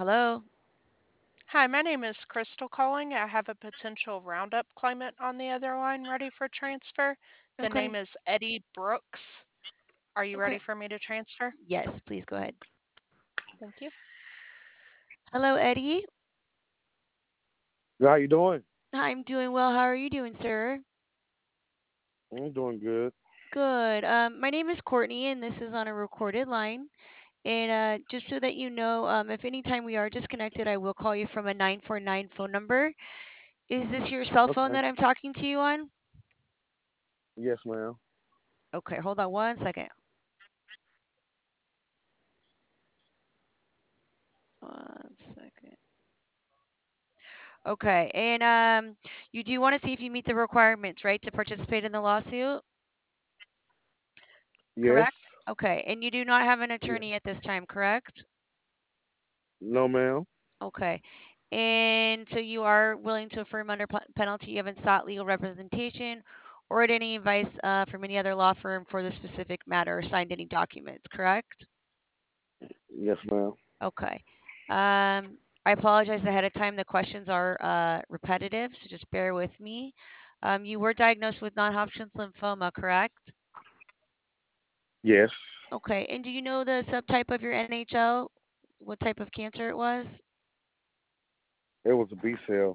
Hello? Hi, my name is Crystal calling. I have a potential Roundup claimant on the other line ready for transfer. The name Okay. is Eddie Brooks. Are you ready Okay. for me to transfer? Yes, please go ahead. Thank you. Hello, Eddie. How you doing? I'm doing well. How are you doing, sir? I'm doing good. Good. My name is Courtney, and this is on a recorded line. And just so that you know, if anytime we are disconnected, I will call you from a 949 phone number. Is this your cell phone Okay. that I'm talking to you on? Yes, ma'am. Okay, hold on one second. One second. Okay, and you do want to see if you meet the requirements, right, to participate in the lawsuit? Yes. Correct? Okay, and you do not have an Yes. attorney at this time, correct? No, ma'am. Okay. And so you are willing to affirm under penalty you haven't sought legal representation or had any advice from any other law firm for the specific matter or signed any documents, correct? Yes, ma'am. Okay. I apologize ahead of time. The questions are repetitive, so just bear with me. You were diagnosed with non-Hodgkin's lymphoma, correct? Yes. Okay. And do you know the subtype of your NHL? What type of cancer it was? It was a B cell.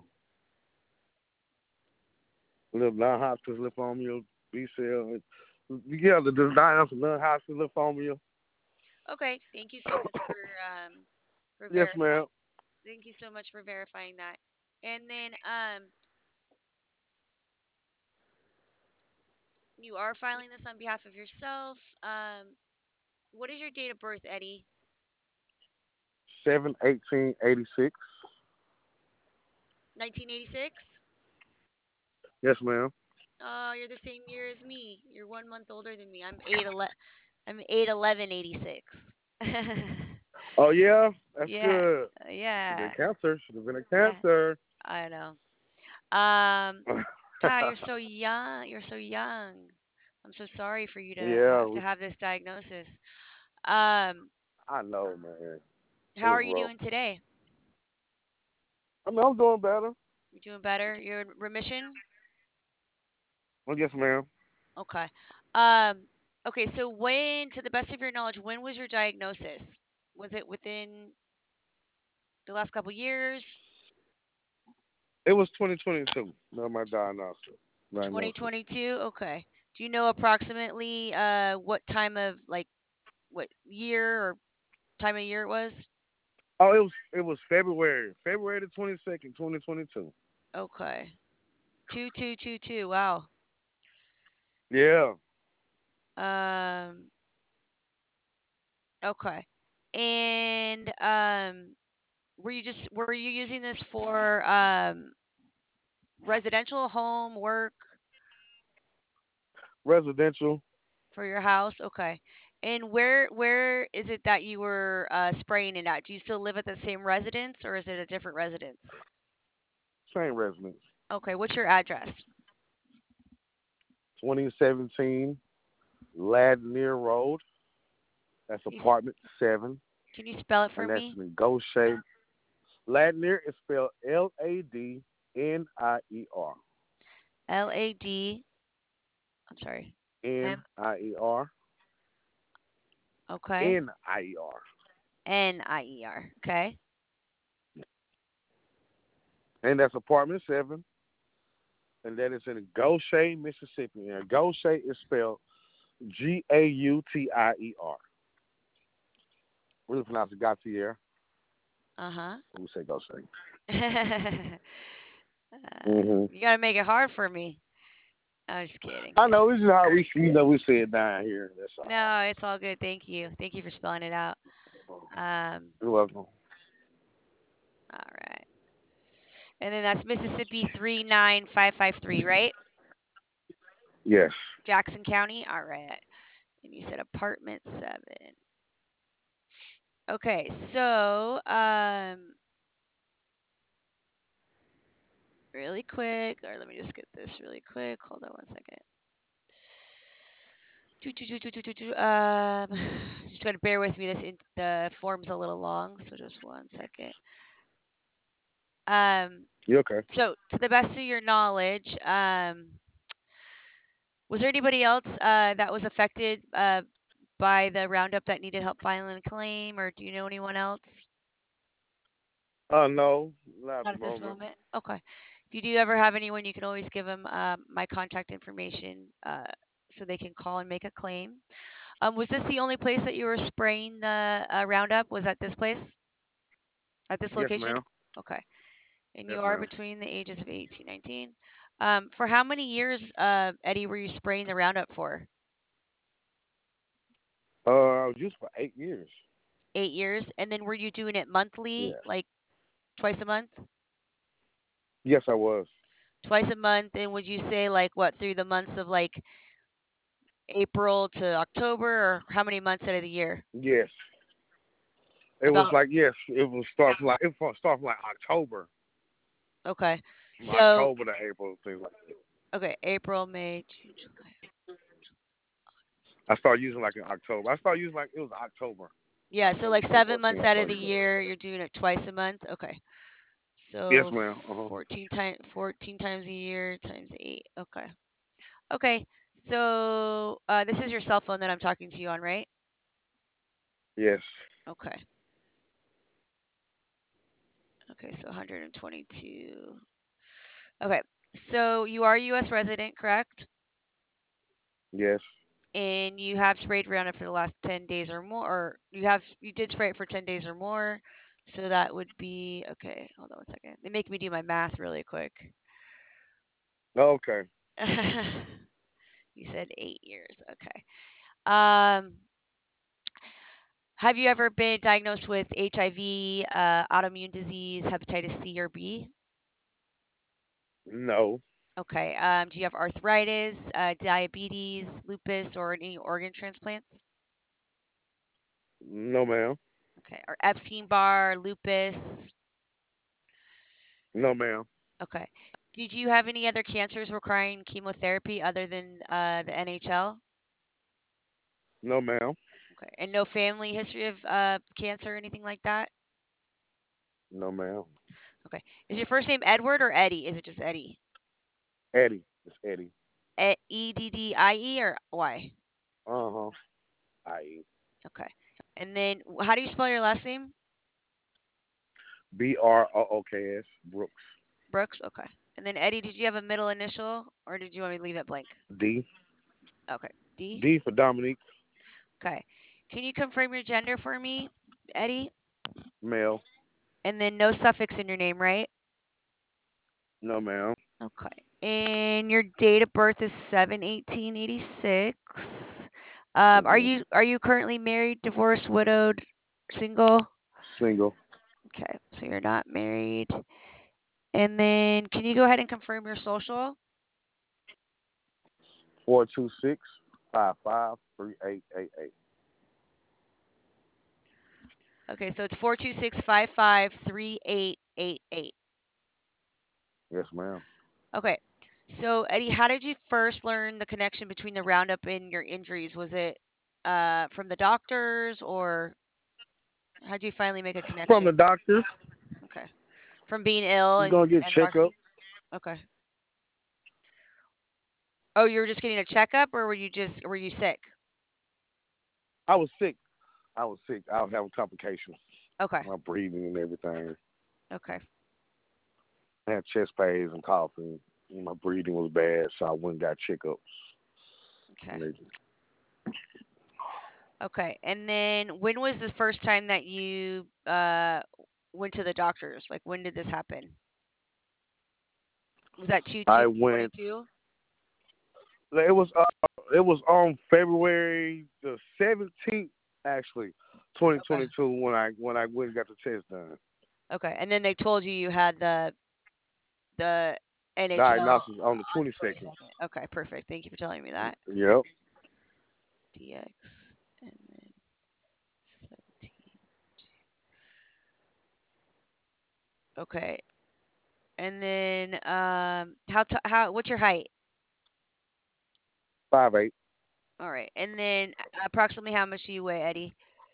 Little non-Hodgkin's lymphoma, B cell. Yeah, the diagnosis of non-Hodgkin's lymphoma. Okay. Thank you so much for Yes, verifying. ma'am. Thank you so much for verifying that. And then you are filing this on behalf of yourself. What is your date of birth, Eddie? 7/18/86. 1986? Yes, ma'am. Oh, you're the same year as me. You're 1 month older than me. I'm 8/11/86. Oh yeah, that's Yeah. good. Should have been Yeah. cancer. Should have been a Yeah. cancer. I know. Um God, you're so young. You're so young. I'm so sorry for you to Yeah, have this diagnosis. Um I know, man. It how was are you rough. doing today? I mean, I'm doing better. You're doing better? You're in remission? Well, yes, ma'am. Okay. Um, okay, so when, to the best of your knowledge, when was your diagnosis? Was it within the last couple years? It was 2022. No, my diagnosis. 2022? Okay. Do you know approximately what time of like what year or time of year it was? Oh, it was February the 22nd, 2022. Okay. 2222. Wow. Yeah, Um, okay. And were you using this for residential home work? residential. For your house? Okay. And where is it that you were spraying it at? Do you still live at the same residence or is it a different residence? Same residence. Okay, what's your address? 2017 Ladner Road. That's Can you, s- apartment 7, can you spell it for and that's me? in Goshen. Ladner is spelled Ladnier. LAD. I'm sorry. M. Nier. Okay. Nier. NIER. Okay. And that's apartment 7, and that is in Goshen, Mississippi. And Goshen is spelled Gautier. We pronounce it Gautier. Uh huh. We say Goshen. uh, Hmm. you gotta make it hard for me. I'm just kidding. I know this is how we say it down here. That's all. No, it's all good. Thank you. Thank you for spelling it out. You're welcome. All right. And then that's Mississippi 39553, right? Yes. Jackson County. All right. And you said apartment 7. Okay. So, really quick, or let me just get this really quick. Hold on one second. Just gonna bear with me. The form's a little long, so just one second. Um, You okay? so to the best of your knowledge, was there anybody else that was affected by the roundup that needed help filing a claim, or do you know anyone else? No, not at Not the at this moment. moment. Okay. If you do ever have anyone, you can always give them my contact information so they can call and make a claim. Was this the only place that you were spraying the Roundup? Was at this place? At this Yes, location? ma'am. Okay. And Yes, you are ma'am. between the ages of 18, 19. For how many years, Eddie, were you spraying the Roundup for? I was used for 8 years. 8 years. And then were you doing it monthly, Yes. like twice a month? Yes, I was. Twice a month. And would you say like what through the months of like April to October, or how many months out of the year? Yes. It was About like yes. It was start from like October, okay. from So October to April, things like that. okay, April, May, June, July. I started using like in October. I started using like it was October. Yeah, so October like 7 months 2014. I out of started the using it. year, you're doing it twice a month. Okay. Yes, So ma'am. 14 times a year times 8. Okay. Okay. So this is your cell phone that I'm talking to you on, right? Yes. Okay. Okay, so 122. Okay. So you are a US resident, correct? Yes. And you have sprayed Roundup for the last 10 days or more, or you did spray it for 10 days or more. So that would be okay. Hold on one second. They make me do my math really quick. Okay. You said 8 years. Okay. Um, have you ever been diagnosed with HIV, autoimmune disease, hepatitis C or B? No. Okay. Do you have arthritis, diabetes, lupus, or any organ transplants? No, ma'am. Okay. Or Epstein-Barr, lupus? No, ma'am. Okay. Did you have any other cancers requiring chemotherapy other than the NHL? No, ma'am. Okay. And no family history of cancer or anything like that? No, ma'am. Okay. Is your first name Edward or Eddie? Is it just Eddie? Eddie. It's Eddie. Eddie or Y? Uh huh. I Okay. And then how do you spell your last name? Brooks. Brooks. Brooks? Okay. And then Eddie, did you have a middle initial or did you want me to leave it blank? D. Okay. D? D for Dominique. Okay. Can you confirm your gender for me, Eddie? Male. And then no suffix in your name, right? No, ma'am. Okay. And your date of birth is 7/18/86. Mhm. Are you currently married, divorced, widowed, single? Single. Okay. So you're not married. And then can you go ahead and confirm your social? 426-553888. Okay, so it's 426553888. Yes, ma'am. Okay. So Eddie, how did you first learn the connection between the Roundup and your injuries? Was it from the doctors, or how did you finally make a From the connection? doctor. Okay. From being ill You're gonna get and checkup. talking? Okay. Oh, you were just getting a checkup, or were you sick? I was sick. I was sick. I was having complications. Okay. My breathing and everything. Okay. I had chest pains and coughing. My breathing was bad, so I went and got checkups. Okay. And they Okay. And then when was the first time that you went to the doctors? Like when did this happen? Was that 2 I 2 went. 22? It was on February the 17th, actually, Okay. 2022, when I went and got the test done. Okay. And then they told you you had the NHL Diagnosis on the on the 22nd. 22nd. Okay, perfect. Thank you for telling me that. Yep. DX and then 17. Okay. And then how what's your height? 5'8". All right. And then approximately how much do you weigh, Eddie?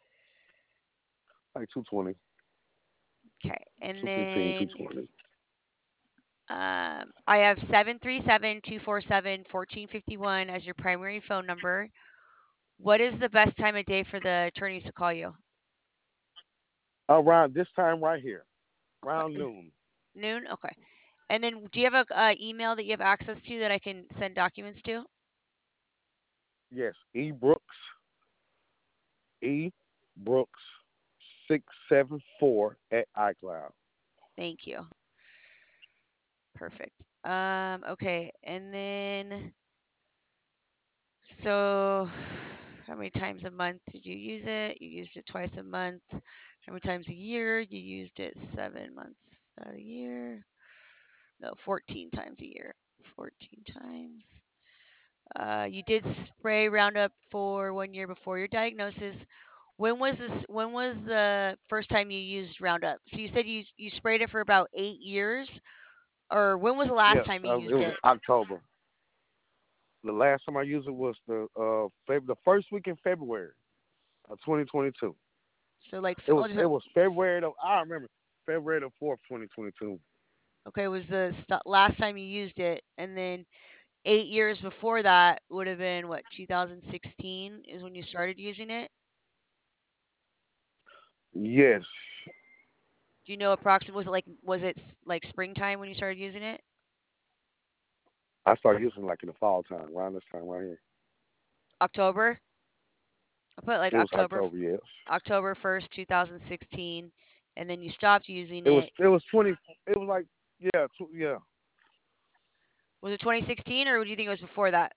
like 220, Okay. And 215, then 220. I have 737-247-1451 as your primary phone number. What is the best time of day for the attorneys to call you? Around this time right here, around Okay. noon. Noon? Okay. And then do you have a email that you have access to that I can send documents to? Yes, E Brooks 674 at iCloud. Thank you. Perfect. Okay. And then so how many times a month did you use it? You used it twice a month. How many times a year? You used it 7 months out of the year. No, 14 times a year. 14 times. You did spray Roundup for 1 year before your diagnosis. When was this? When was the first time you used Roundup? So you said you sprayed it for about 8 years, or when was the last Yes, time you it used was it? October. The last time I used it was the first week in February of 2022. So like, It was oh, it was February the I remember February the 4th, 2022. okay, was the last time you used it, and then 8 years before that would have been what, 2016 is when you started using it. Yes, Do you know approximately, was it like springtime when you started using it? I started using it like in the fall time, around this time right here. October. I put like It was October October, yes. October 1st, 2016, and then you stopped using It was it. it was 20. It was like yeah. Was it 2016 or do you think it was before that?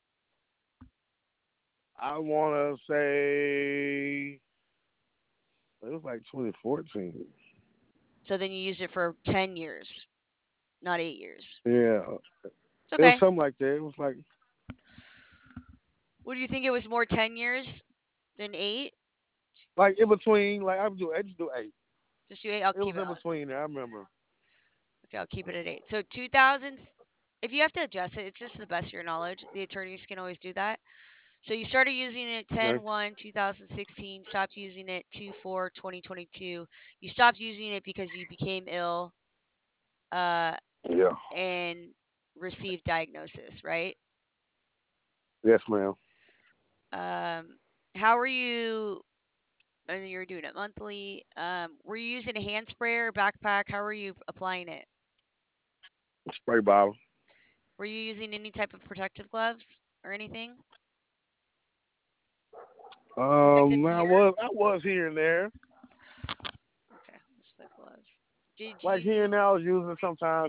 I want to say it was like 2014. So then you used it for 10 years, not 8 years. Yeah, It's it was okay. something like that. It was like What do you think, it was more 10 years than 8? in between. Like I just do 8. Just do 8. I'll It keep was it. in between there. I remember. Okay, I'll keep it at 8. So 2000, if you have to adjust it, it's just to the best of your knowledge. The attorneys can always do that. So you started using it Okay. 10/1/2016, stopped using it 2/4/2022. You stopped using it because you became ill uh, Yeah. and received diagnosis, right? Yes, ma'am. Um, how were you? And you were doing it monthly. Were you using a hand sprayer, backpack? How were you applying it? Spray bottle. Were you using any type of protective gloves or anything? Protective gear? I was here and there. Okay, let's put gloves. Did Like here and you? there, I was using it sometimes.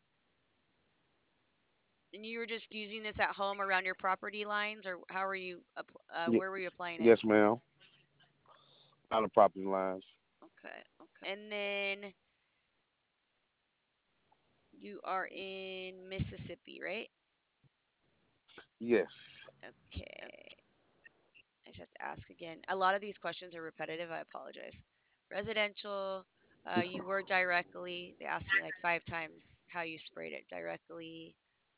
And you were just using this at home around your property lines, or how were you? Ye- Where were you applying it? yes, ma'am. On the property lines. Okay, okay. And then you are in Mississippi, right? Yes. Okay. I just have to ask again. A lot of these questions are repetitive. I apologize. Residential. You were directly. They asked me like 5 times how you sprayed it. Directly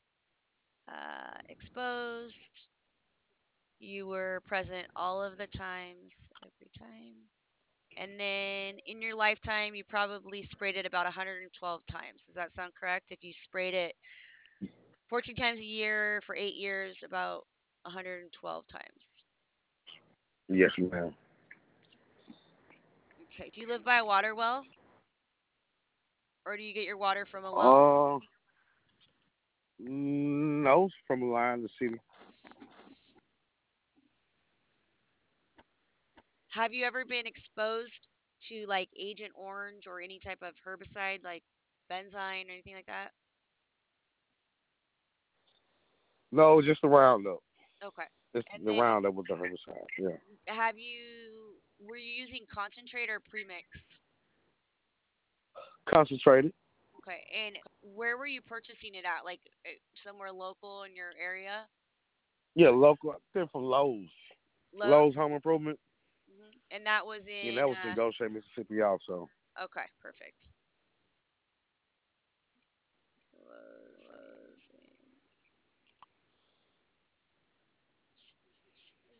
exposed. You were present all of the times, every time. And then in your lifetime, you probably sprayed it about 112 times. Does that sound correct? If you sprayed it 14 times a year for 8 years, about 112 times. Yes, ma'am. Okay. Do you live by a water well, or do you get your water from a well? Uh, no, from the line, the city. Have you ever been exposed to like Agent Orange or any type of herbicide like benzine or anything like that? No, just the roundup. Okay. It's And the then roundup with the herbicide. Yeah. were you using concentrate or premix? Concentrated. Okay. And where were you purchasing it at? Like somewhere local in your area? Yeah, local. They're from Lowe's. Lowe's? Lowe's Home Improvement. And that was And in that was in Goshen, Mississippi, also. okay, perfect. Lowe's.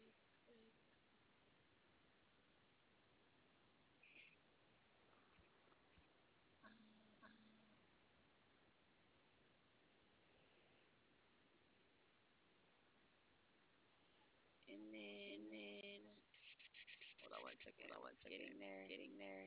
Getting there.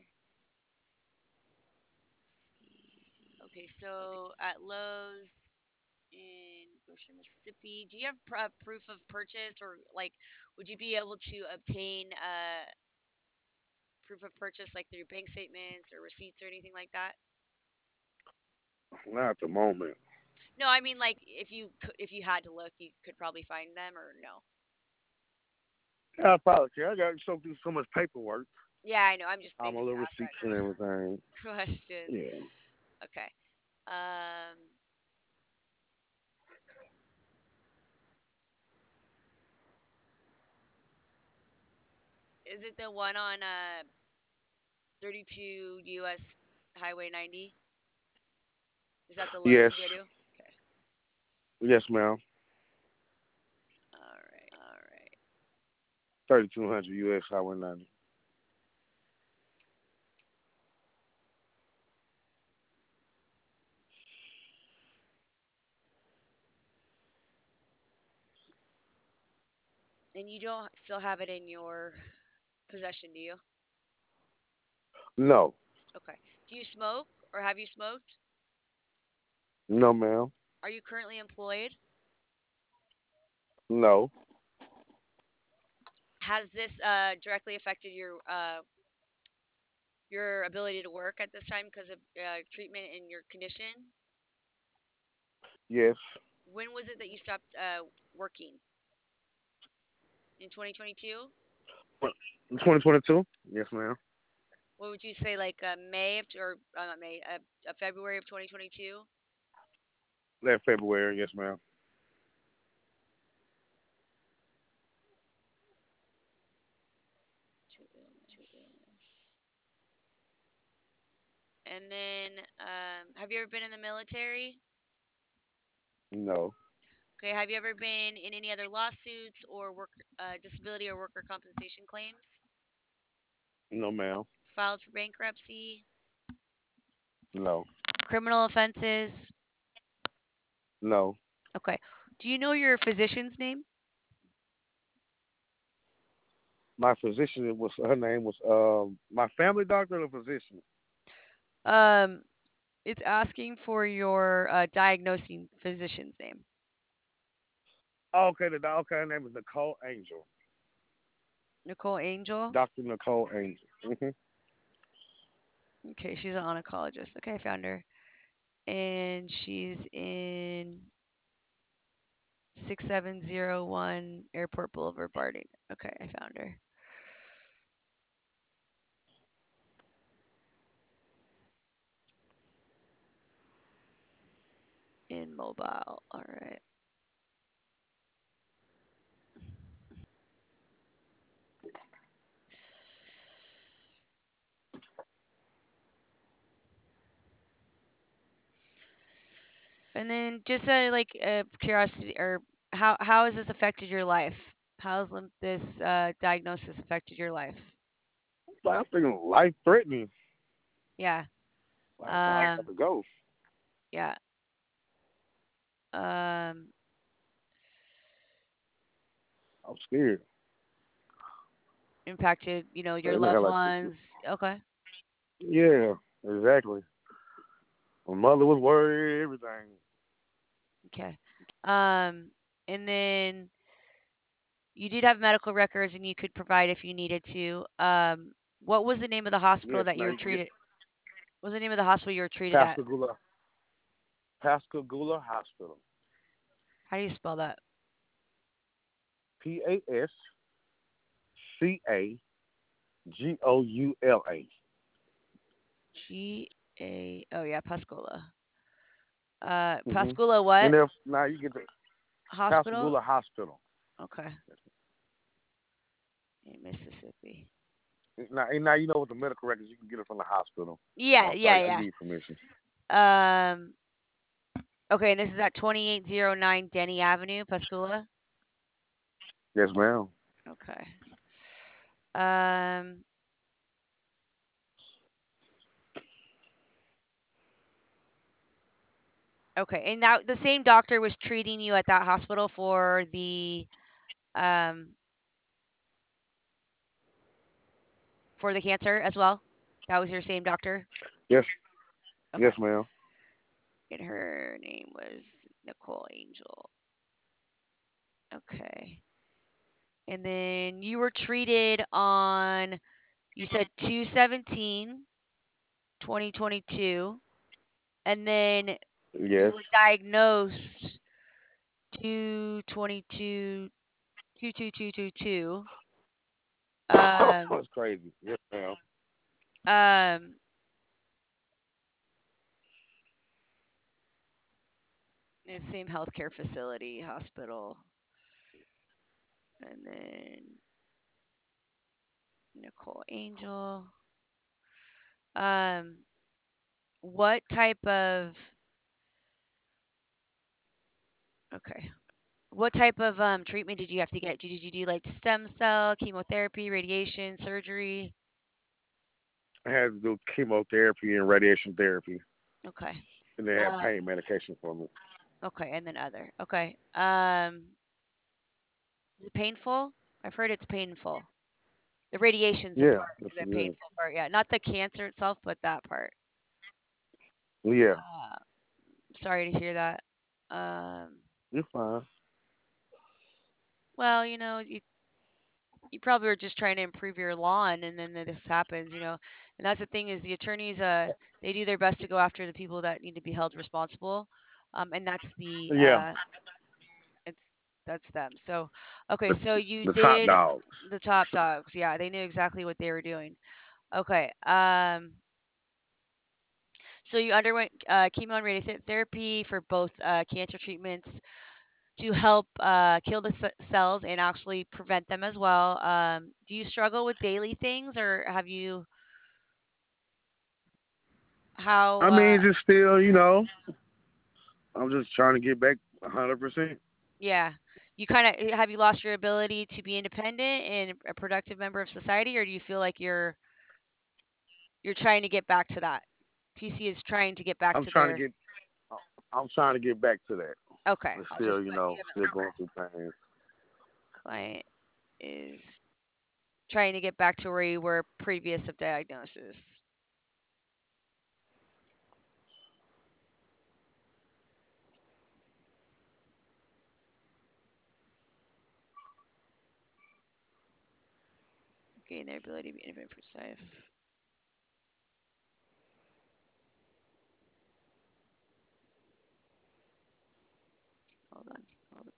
Okay, so at Lowe's in Goshen, Mississippi, do you have proof of purchase, or like, would you be able to obtain proof of purchase like through bank statements or receipts or anything like that? Not at the moment. No, I mean like if you had to look, you could probably find them, or no? Yeah, I probably can. I got so much paperwork. Yeah, I know. I'm just All my basically little ask receipts and that everything. question. Yeah. Okay. Um, is it the one on 32 US Highway 90? Is that the Lowe's Yes. you go to? Okay. Yes, ma'am. All right. 3200 US Highway 90. And you don't still have it in your possession, do you? No. Okay. Do you smoke or have you smoked? No, ma'am. Are you currently employed? No. Has this directly affected your ability to work at this time because of treatment in your condition? Yes. When was it that you stopped working? In 2022? 2022? Yes, ma'am. What would you say, like May of, or not May, February of 2022? That February. Yes, ma'am. To illness. And then, have you ever been in the military? No. Okay, have you ever been in any other lawsuits or work disability or worker compensation claims? No, ma'am. Filed for bankruptcy? No. Criminal offenses? No. Okay. Do you know your physician's name? My physician was her name was my family doctor or physician. Um, it's asking for your diagnosing physician's name. Oh, okay, her name is Nicole Angel. Nicole Angel. Doctor Nicole Angel. Okay, she's an oncologist. Okay, I found her. And she's in 6701 Airport Boulevard, Barding. Okay, I found her. In mobile. All right. And then just like curiosity, or how has this affected your life? How's this diagnosis affected your life? I think life threatening. Yeah. Like I have Um. to go. Yeah. Um. I'm scared. Impacted, your And I loved had like ones. Okay. yeah, exactly. My mother was worried, everything. Okay. Um. And then you did have medical records, and you could provide if you needed to. What was the name of the hospital Yes, that you now were you can get treated? What was the name of the hospital you were treated at? Pascagoula Pascagoula Hospital. How do you spell that? PASCAGOULA. Oh yeah, Pascola. Mhm. Pascola And what? then now you get the Hospital? Pascagoula Hospital. Okay. In Mississippi. Now you know with the medical records you can get it from the hospital. Yeah, So I yeah, give you permission. yeah. Okay, and this is at 2809 Denny Avenue, Pascagoula. Yes, ma'am. Okay. Um, okay, and now the same doctor was treating you at that hospital for the um for the cancer as well? That was your same doctor? Yes, Okay. yes, ma'am. And her name was Nicole Angel. Okay. And then you were treated on, you said 2/17, 2022. And then you Yes. were diagnosed 2/22, 2/22/22. Um, That's crazy. Yes, ma'am. um, the same healthcare facility, hospital. And then Nicole Angel. Um, what type of, okay. What type of treatment did you have to get? Did you do like stem cell, chemotherapy, radiation, surgery? I had to do chemotherapy and radiation therapy, Okay. and they had Uh, pain medication for me. okay, and then other. Okay. Is it painful? I've heard it's painful. The radiation's Yeah, yes, the it is. painful part. Yeah, not the cancer itself, but that part. Yeah, Uh, sorry to hear that. Um, you're fine. well, you probably were just trying to improve your lawn, and then this happens, and that's the thing is the attorneys, they do their best to go after the people that need to be held responsible, and that's Yeah, it's that's them. So okay, the so you the top did dogs. the top dogs. Yeah, they knew exactly what they were doing. Okay. So you underwent chemo and radiotherapy for both cancer treatments to help kill the cells and actually prevent them as well. Do you struggle with daily things, or have you how? I mean, just still, I'm just trying to get back 100%. Yeah, you kind of have you lost your ability to be independent and a productive member of society, or do you feel like you're trying to get back to that? PC is trying to get back I'm to trying to their. get, I'm trying to get back to that. Okay, But I'll still, just put you haven't still lost. going through pain. Client is trying to get back to where you were previous of diagnosis. Gain their ability to be independent for life. Hold on. Hold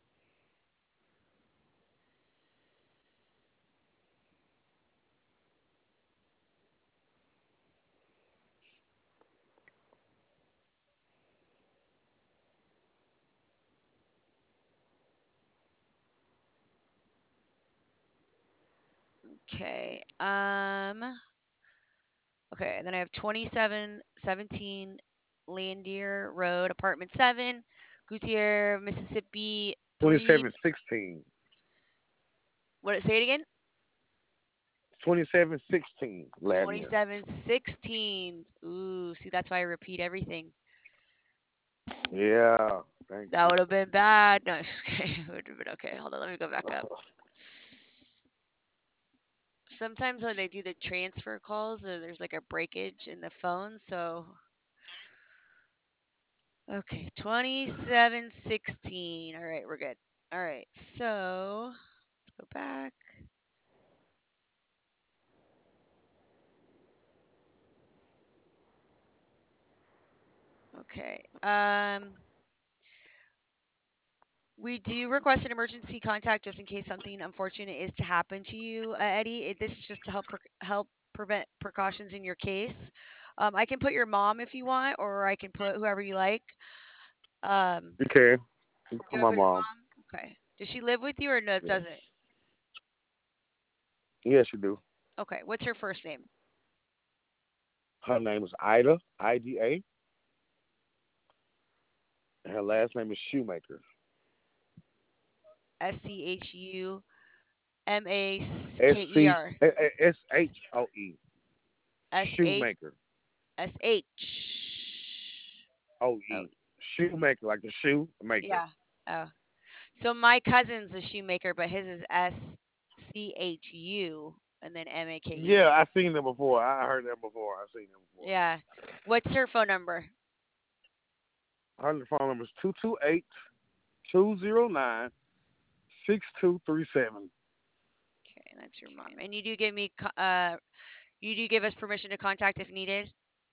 on. Okay. Okay, and then I have 2717 Landier Road, apartment 7, Gutierrez, Mississippi 3. 2716. What say it again? 2716, Ladner. 2716. Ooh, see that's why I repeat everything. Yeah, thank That you. would have been bad. No, just kidding. It would have been okay. Hold on, let me go back up. Sometimes when they do the transfer calls, there's like a breakage in the phone, so okay, 2716. All right, we're good. All right, so let's go back. Okay. We do request an emergency contact just in case something unfortunate is to happen to you, Eddie. This is just to help prevent precautions in your case. I can put your mom if you want, or I can put whoever you like. Um, You can. You can you put want my to put your mom. mom? Okay. Does she live with you or no? Yeah. Doesn't? Yes, you do. Okay. What's her first name? Her name is Ida, IDA, and her last name is Shoemaker. S C SCHUMAKER. S H O E. S H Shoemaker. S H. O Oh E. Shoemaker, like the shoe maker. yeah. Oh. So my cousin's a shoemaker, but his is SCHU. and then MAKE. Yeah, I seen them before. I heard them before. I seen them before. Yeah. What's her phone number? Her phone number is 228-209-6237. Okay, that's your mom. And you do give us permission to contact if needed.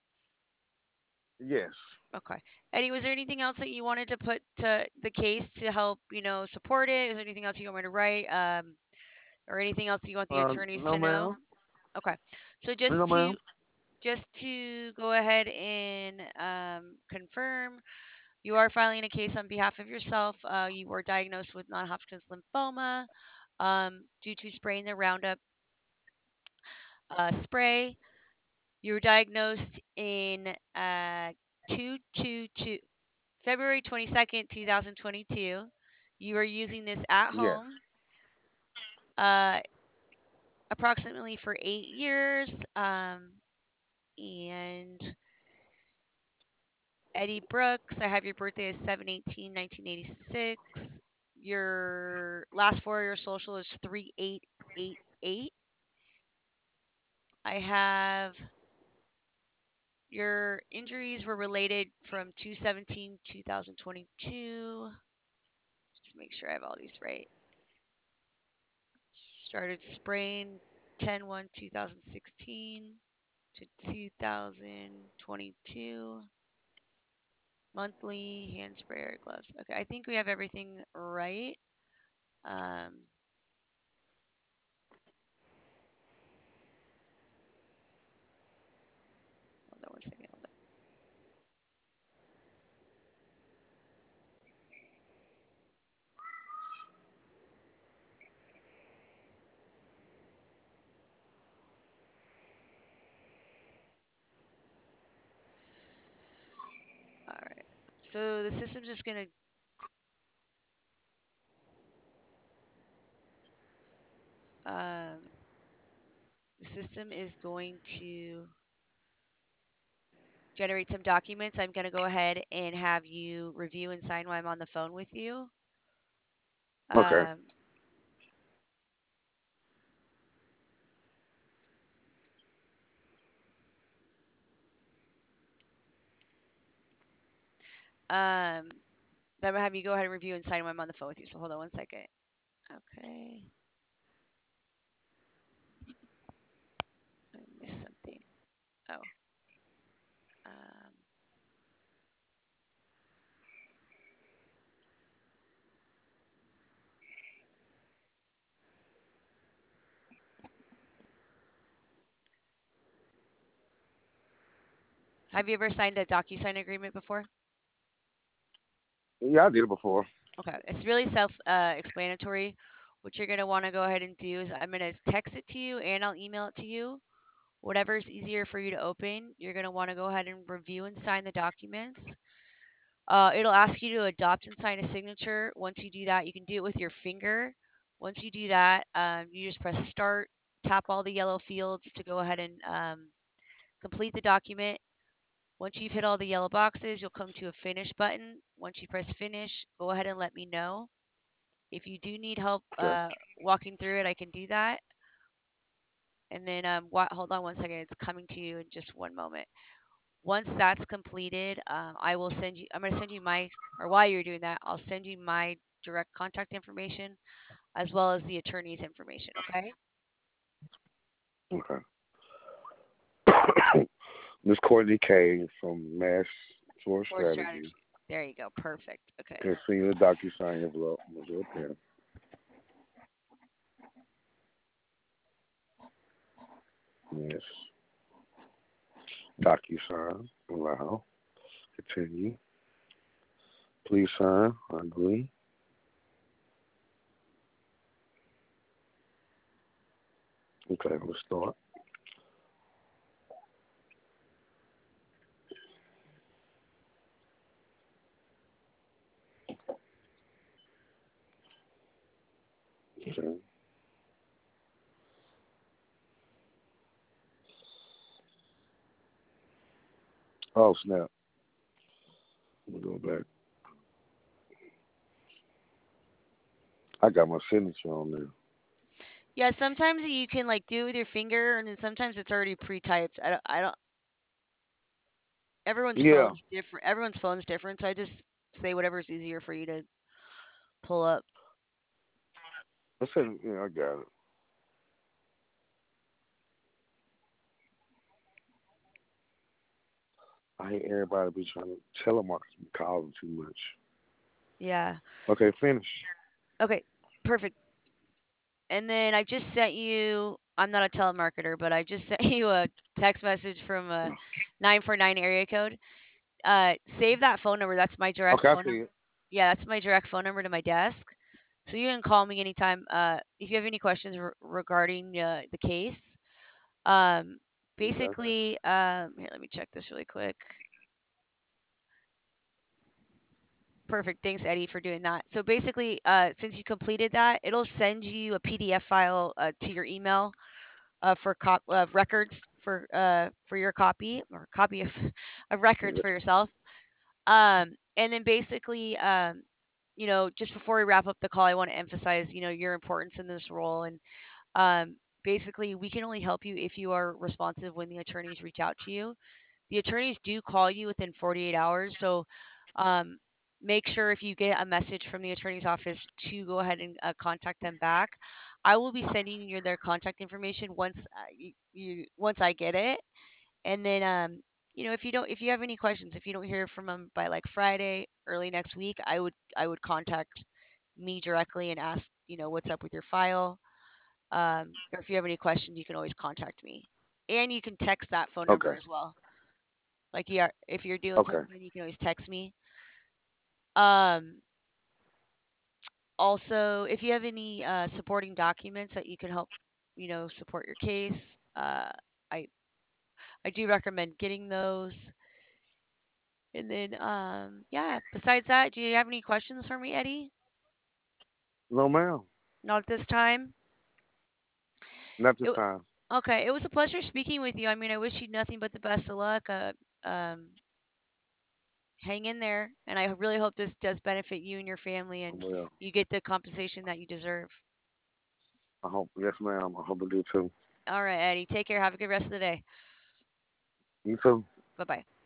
Yes. Okay. Eddie, was there anything else that you wanted to put to the case to help, support it? Is there anything else you want me to write? Or anything else you want the attorneys No, to know? ma'am. Okay. So No, ma'am. just to go ahead and confirm, you are filing a case on behalf of yourself. You were diagnosed with non-Hodgkin's lymphoma due to spraying the Roundup spray. You were diagnosed in 222 February 22nd, 2022. You were using this at Yes. home uh, approximately for 8 years. And Eddie Brooks, I have your birthday as 7/18/1986. Your last four of your social is 3888. I have your injuries were related from 2/17/2022. Just make sure I have all these right. Started spraying 10/1/2016 to 2022. Monthly hand sprayer gloves. Okay, I think we have everything right. Um, hold on one second. Hold on. All right. So the system's just gonna um, the system is going to generate some documents. I'm gonna go ahead and have you review and sign while I'm on the phone with you. Okay. Um, um, then I'm gonna have you go ahead and review and sign while I'm on the phone with you. So hold on one second. Okay. I missed something. Oh. Um, have you ever signed a DocuSign agreement before? Yeah, I did it before. Okay. It's really self-explanatory. What you're gonna want to go ahead and do is I'm gonna text it to you and I'll email it to you. Whatever's easier for you to open, you're gonna want to go ahead and review and sign the documents. It'll ask you to adopt and sign a signature. Once you do that, you can do it with your finger. Once you do that, you just press start, tap all the yellow fields to go ahead and complete the document. Once you've hit all the yellow boxes, you'll come to a finish button. Once you press finish, go ahead and let me know. If you do need help Okay. walking through it, I can do that. And then hold on one second. It's coming to you in just one moment. Once that's completed, I will send you. I'm going to send you my, or while you're doing that, I'll send you my direct contact information as well as the attorney's information. Okay. Okay. Miss Courtney K from Mass Tour For Strategy. strategy. There you go. Perfect. Okay. Can see the DocuSign envelope. I'm gonna do it there. Yes. DocuSign. Allow. Continue. Please sign. I agree. Okay, let's start. Okay. Oh snap. Let me go back. I got my signature on there. Yeah, sometimes you can like do it with your finger, and then sometimes it's already pre-typed. I don't. Everyone's Yeah. phone's different. Everyone's phone's different, so I just say whatever's easier for you to pull up. I said, yeah, I got it. I hate everybody be trying to telemarket me calling too much. Yeah. Okay, finish. Okay. Perfect. And then I just sent you. I'm not a telemarketer, but I just sent you a text message from a 949 area code. Save that phone number. That's my direct Okay, I phone see number. it. Yeah, that's my direct phone number to my desk. So you can call me anytime. If you have any questions regarding the case. Um, Okay. basically, here, let me check this really quick. Perfect. Thanks, Eddie, for doing that. So basically, since you completed that, it'll send you a PDF file to your email for records for your copy or copy of, of records for yourself. And then basically, just before we wrap up the call, I want to emphasize, your importance in this role. And basically, we can only help you if you are responsive when the attorneys reach out to you. The attorneys do call you within 48 hours. So um, make sure if you get a message from the attorney's office to go ahead and contact them back. I will be sending you their contact information once once I get it. And then if you have any questions, if you don't hear from them by like Friday, early next week, I would contact me directly and ask, what's up with your file. Or if you have any questions, you can always contact me. And you can text that phone number Okay. as well. Like yeah, if you're dealing Okay. something, you can always text me. Um, Also, if you have any supporting documents that you can help, support your case, I I do recommend getting those. And then, yeah. Besides that, do you have any questions for me, Eddie? No, ma'am. Not at this time. Not this It, time. okay, it was a pleasure speaking with you. I mean, I wish you nothing but the best of luck. Hang in there, and I really hope this does benefit you and your family, and Well, you get the compensation that you deserve. I hope. Yes, ma'am. I hope I do too. All right, Eddie. Take care. Have a good rest of the day. You too. Bye bye.